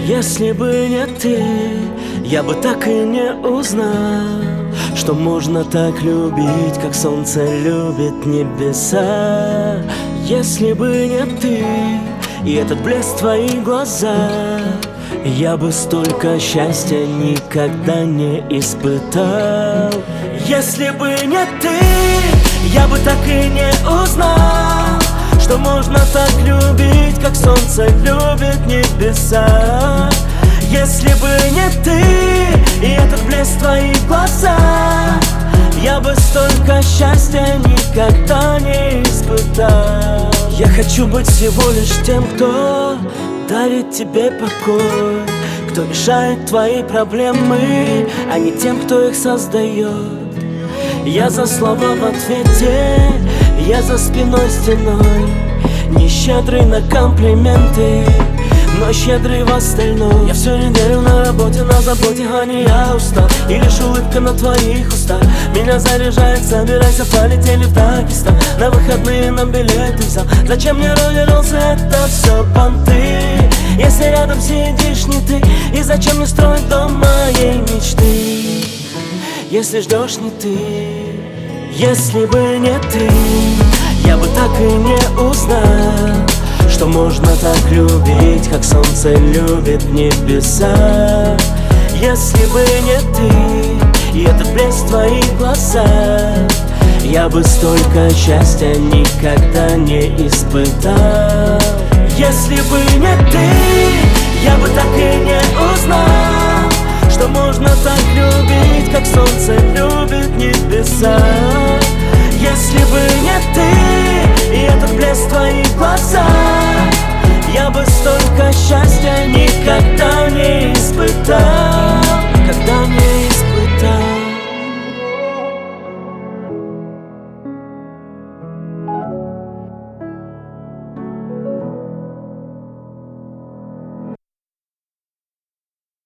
Если бы не ты, я бы так и не узнал, что можно так любить, как солнце любит небеса. Если бы не ты и этот блеск в твоих глазах, я бы столько счастья никогда не испытал. Если бы не ты, я бы так и не узнал, что можно так любить, как солнце любит небеса. Если бы не ты и этот блеск в твоих глазах, я бы столько счастья никогда не испытал. Я хочу быть всего лишь тем, кто дарит тебе покой, кто решает твои проблемы, а не тем, кто их создает. Я за слова в ответе, я за спиной стеной, не щедрый на комплименты, но щедрый в остальном. Я всю неделю на работе, на заботе, а не я устал. И лишь улыбка на твоих устах меня заряжает. Собирайся, полетели в Дагестан, на выходные нам билеты взял. Зачем мне роллероллс, это все понты, если рядом сидишь не ты? И зачем мне строить дом моей мечты, если ждешь не ты? Если бы не ты, я бы так и не узнал, что можно так любить, как солнце любит небеса. Если бы не ты и этот блеск в твоих глазах, я бы столько счастья никогда не испытал. Если бы не ты, я бы так и не узнал, что можно так любить, как солнце любит небеса.